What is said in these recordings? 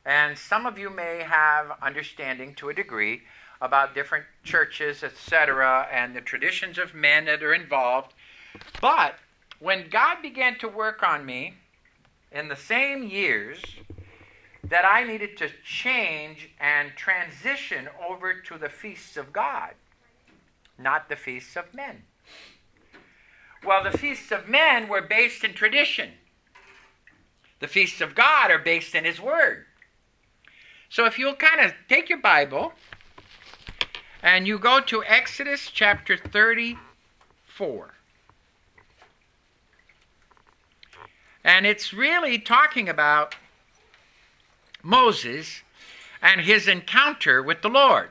And some of you may have understanding to a degree about different churches, etc., and the traditions of men that are involved. But when God began to work on me in the same years that I needed to change and transition over to the feasts of God, not the feasts of men. Well, the feasts of men were based in tradition. The feasts of God are based in His Word. So if you'll kind of take your Bible and you go to Exodus chapter 34. And it's really talking about Moses and his encounter with the Lord.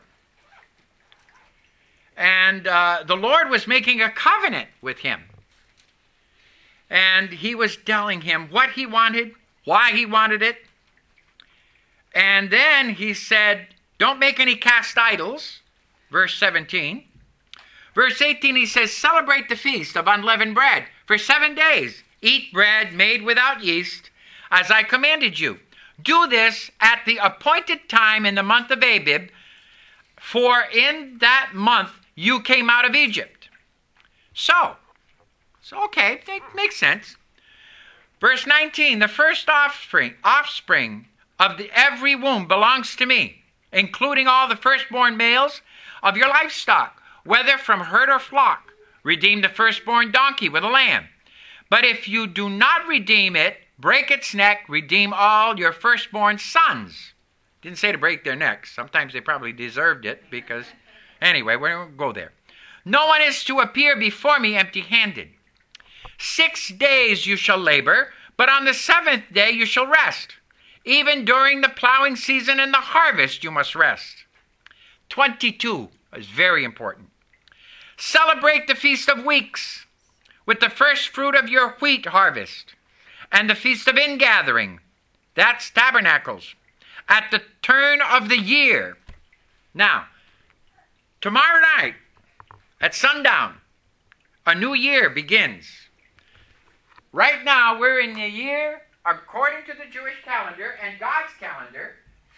And the Lord was making a covenant with him. And He was telling him what He wanted, why He wanted it. And then He said, don't make any cast idols, verse 17. Verse 18, He says, celebrate the feast of unleavened bread for 7 days. Eat bread made without yeast, as I commanded you. Do this at the appointed time in the month of Abib, for in that month you came out of Egypt. So okay, it makes sense. Verse 19, the first offspring of every womb belongs to me, including all the firstborn males of your livestock, whether from herd or flock. Redeem the firstborn donkey with a lamb. But if you do not redeem it, break its neck, redeem all your firstborn sons. Didn't say to break their necks. Sometimes they probably deserved it because, anyway, we won't go there. No one is to appear before me empty-handed. 6 days you shall labor, but on the 7th day you shall rest. Even during the plowing season and the harvest you must rest. 22 is very important. Celebrate the Feast of Weeks with the first fruit of your wheat harvest, and the Feast of Ingathering, that's Tabernacles, at the turn of the year. Now, tomorrow night at sundown, a new year begins. Right now, we're in the year, according to the Jewish calendar and God's calendar,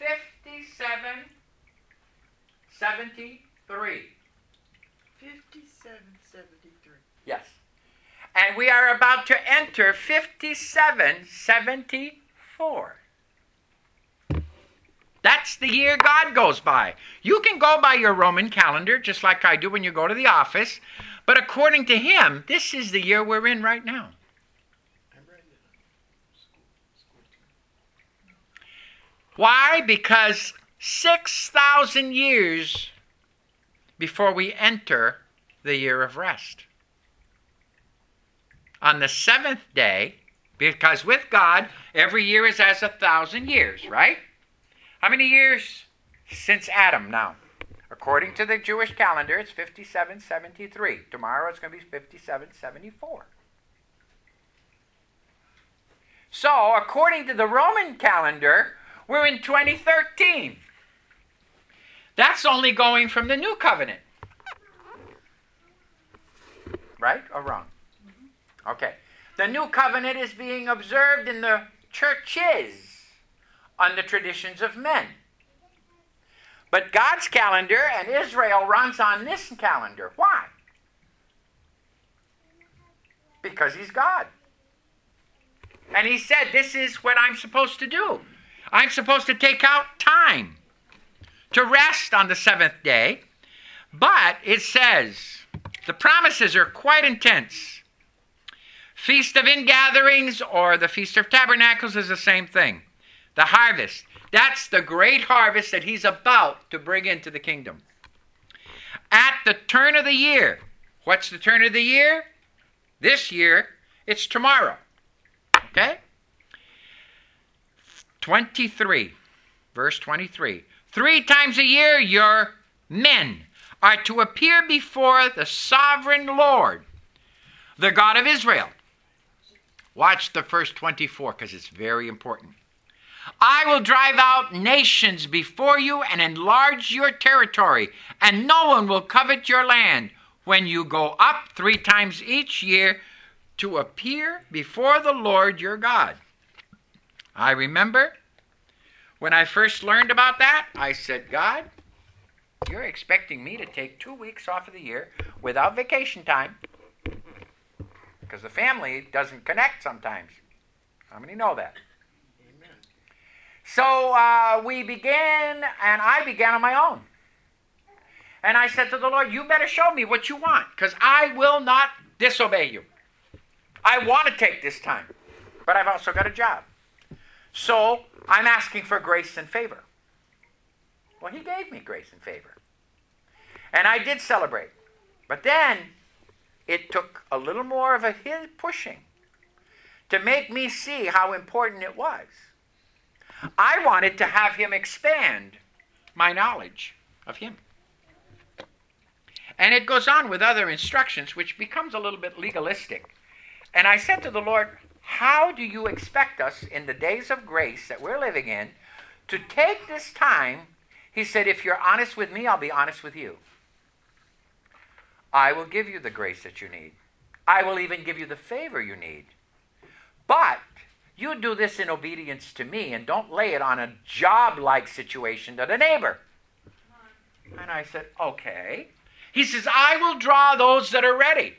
5773. 5773. Yes. And we are about to enter 5774. That's the year God goes by. You can go by your Roman calendar, just like I do when you go to the office. But according to Him, this is the year we're in right now. Why? Because 6,000 years before we enter the year of rest. On the 7th day, because with God, every year is as 1,000 years, right? How many years since Adam now? According to the Jewish calendar, it's 5773. Tomorrow it's going to be 5774. So, according to the Roman calendar, we're in 2013. That's only going from the new covenant. Right or wrong? Okay. The new covenant is being observed in the churches on the traditions of men. But God's calendar and Israel runs on this calendar. Why? Because He's God. And He said, this is what I'm supposed to do. I'm supposed to take out time to rest on the 7th day. But it says, the promises are quite intense. Feast of Ingatherings or the Feast of Tabernacles is the same thing. The harvest. That's the great harvest that He's about to bring into the kingdom. At the turn of the year. What's the turn of the year? This year, it's tomorrow. Okay? 23. Verse 23. 3 times a year your men are to appear before the sovereign Lord, the God of Israel. Watch the first 24 because it's very important. I will drive out nations before you and enlarge your territory, and no one will covet your land when you go up 3 times each year to appear before the Lord your God. I remember When I first learned about that, I said, God, you're expecting me to take 2 weeks off of the year without vacation time because the family doesn't connect sometimes. How many know that? Amen. So we began, and I began on my own. And I said to the Lord, you better show me what you want because I will not disobey you. I want to take this time, but I've also got a job. So I'm asking for grace and favor. Well, he gave me grace and favor. And I did celebrate. But then it took a little more of his pushing to make me see how important it was. I wanted to have him expand my knowledge of him. And it goes on with other instructions, which becomes a little bit legalistic. And I said to the Lord, how do you expect us in the days of grace that we're living in to take this time? He said, if you're honest with me, I'll be honest with you. I will give you the grace that you need. I will even give you the favor you need. But you do this in obedience to me and don't lay it on a job-like situation to the neighbor. And I said, okay. He says, I will draw those that are ready.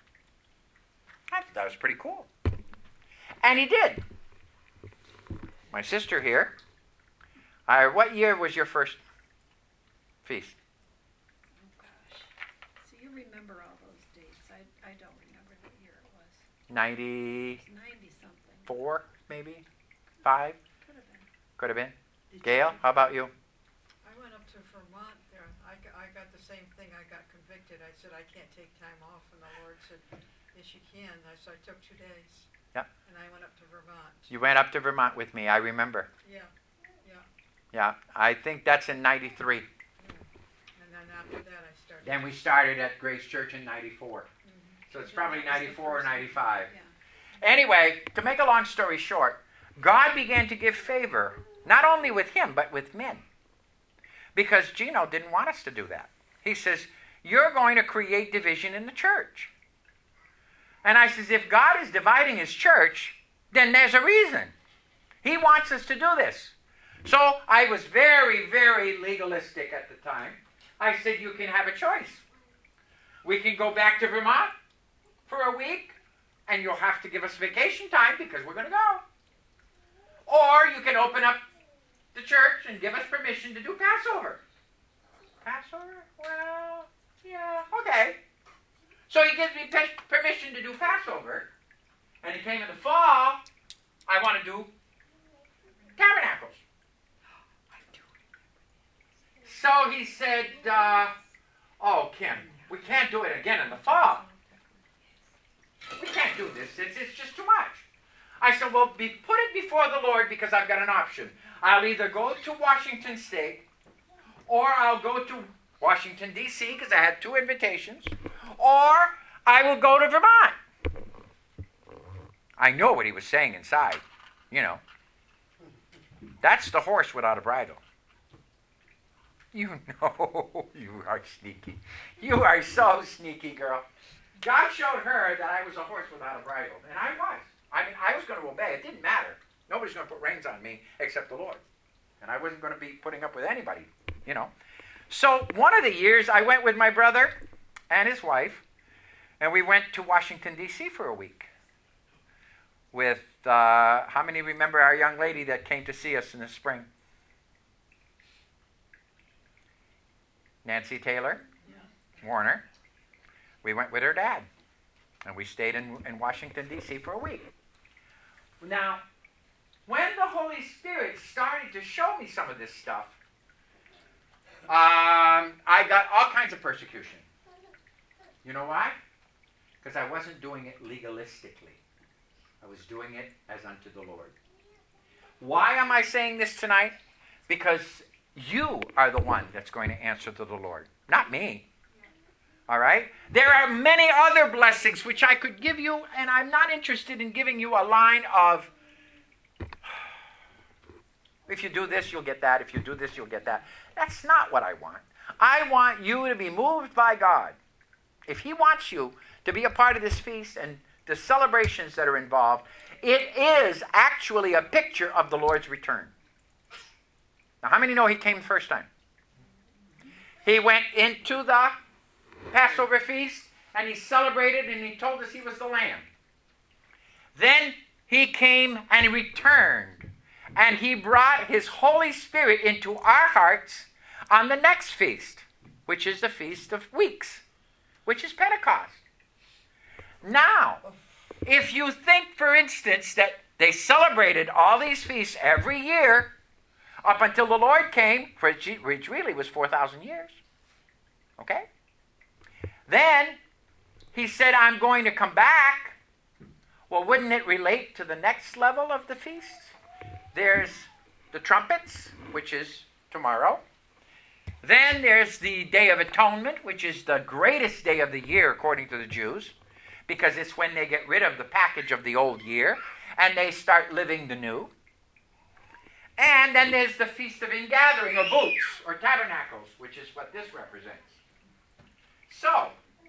I thought that was pretty cool. And he did. My sister here, what year was your first feast? Oh, gosh. So you remember all those dates. I don't remember what year it was. 90-something. 4, maybe? 5? Could have been. Could have been. Gail, how about you? I went up to Vermont there. I got the same thing. I got convicted. I said, I can't take time off. And the Lord said, yes, you can. So I took 2 days. Yeah. And I went up to Vermont. You went up to Vermont with me, I remember. Yeah. Yeah, I think that's in 93. And then after that, I started. Then we started at Grace Church in 94. Mm-hmm. So it's probably 94 or 95. Yeah. Anyway, to make a long story short, God began to give favor, not only with him, but with men. Because Gino didn't want us to do that. He says, you're going to create division in the church. And I says, if God is dividing his church, then there's a reason. He wants us to do this. So I was very, very legalistic at the time. I said, you can have a choice. We can go back to Vermont for a week, and you'll have to give us vacation time because we're going to go. Or you can open up the church and give us permission to do Passover. Passover? Well, yeah, okay. So he gives me permission to do Passover, and it came in the fall, I want to do Tabernacles. So he said, oh, Kim, we can't do it again in the fall. We can't do this. It's just too much. I said, well, put it before the Lord because I've got an option. I'll either go to Washington State or I'll go to Washington, D.C. because I had 2 invitations, or I will go to Vermont. I know what he was saying inside, you know. That's the horse without a bridle. You know, you are sneaky. You are so sneaky, girl. God showed her that I was a horse without a bridle, and I was. I mean, I was going to obey. It didn't matter. Nobody's going to put reins on me except the Lord. And I wasn't going to be putting up with anybody, you know. So one of the years, I went with my brother and his wife, and we went to Washington, D.C. for a week with, how many remember our young lady that came to see us in the spring? Nancy Taylor, yeah. Warner. We went with her dad, and we stayed in Washington, D.C. for a week. Now, when the Holy Spirit started to show me some of this stuff, I got all kinds of persecution. You know why? Because I wasn't doing it legalistically. I was doing it as unto the Lord. Why am I saying this tonight? Because you are the one that's going to answer to the Lord, not me. All right? There are many other blessings which I could give you, and I'm not interested in giving you a line of, if you do this, you'll get that. If you do this, you'll get that. That's not what I want. I want you to be moved by God. If he wants you to be a part of this feast and the celebrations that are involved, it is actually a picture of the Lord's return. Now, how many know he came the first time? He went into the Passover feast, and he celebrated, and he told us he was the Lamb. Then he came and he returned, and he brought his Holy Spirit into our hearts on the next feast, which is the Feast of Weeks, which is Pentecost. Now, if you think, for instance, that they celebrated all these feasts every year up until the Lord came, which really was 4,000 years, okay? Then he said, I'm going to come back. Well, wouldn't it relate to the next level of the feasts? There's the trumpets, which is tomorrow. Then there's the Day of Atonement, which is the greatest day of the year according to the Jews, because it's when they get rid of the package of the old year and they start living the new. And then there's the Feast of Ingathering, or Booths, or Tabernacles, which is what this represents. So,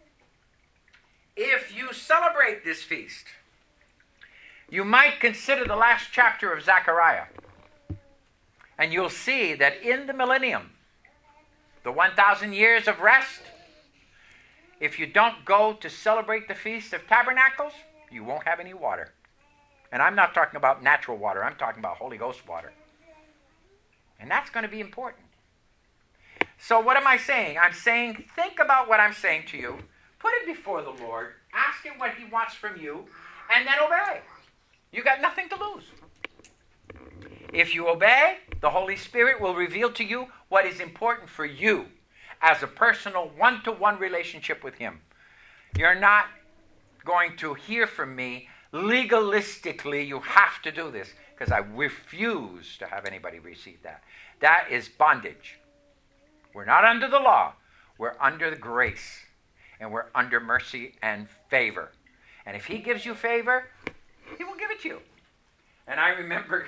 if you celebrate this feast, you might consider the last chapter of Zechariah. And you'll see that in the millennium, the 1,000 years of rest, if you don't go to celebrate the Feast of Tabernacles, you won't have any water. And I'm not talking about natural water. I'm talking about Holy Ghost water. And that's going to be important. So what am I saying? I'm saying, think about what I'm saying to you. Put it before the Lord. Ask him what he wants from you. And then obey. You got nothing to lose. If you obey, the Holy Spirit will reveal to you what is important for you as a personal one-to-one relationship with him. You're not going to hear from me legalistically, you have to do this, because I refuse to have anybody receive that. That is bondage. We're not under the law. We're under the grace. And we're under mercy and favor. And if he gives you favor, he will give it to you. And I remember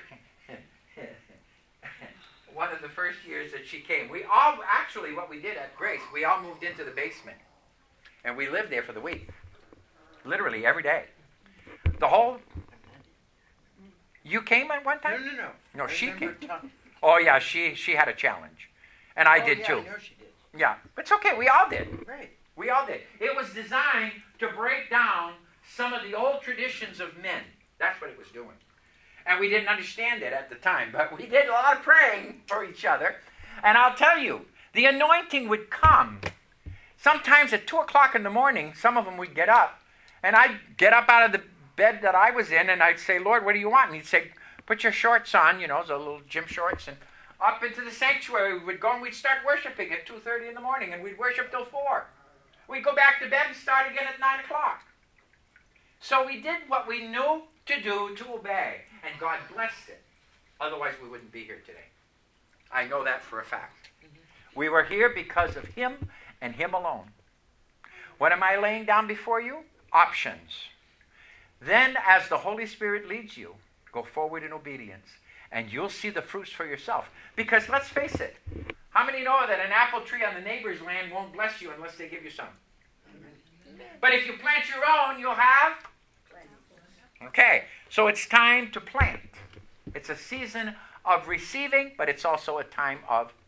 one of the first years that she came, we all, actually what we did at Grace, we all moved into the basement. And we lived there for the week. Literally every day. The whole... You came at one time? No. No, she came. Oh, yeah, she had a challenge. And I did too. I know she did. Yeah, but it's okay. We all did. Right. We all did. It was designed to break down some of the old traditions of men. That's what it was doing. And we didn't understand it at the time, but we did a lot of praying for each other. And I'll tell you, the anointing would come. Sometimes at 2 o'clock in the morning, some of them would get up. And I'd get up out of the bed that I was in, and I'd say, Lord, what do you want? And he'd say, put your shorts on, the little gym shorts, and up into the sanctuary we would go, and we'd start worshiping at 2:30 in the morning, and we'd worship till 4. We'd go back to bed and start again at 9 o'clock. So we did what we knew to do to obey, and God blessed it. Otherwise, we wouldn't be here today. I know that for a fact. We were here because of him and him alone. What am I laying down before you? Options. Then, as the Holy Spirit leads you, go forward in obedience, and you'll see the fruits for yourself. Because let's face it, how many know that an apple tree on the neighbor's land won't bless you unless they give you some? But if you plant your own, you'll have? Okay, so it's time to plant. It's a season of receiving, but it's also a time of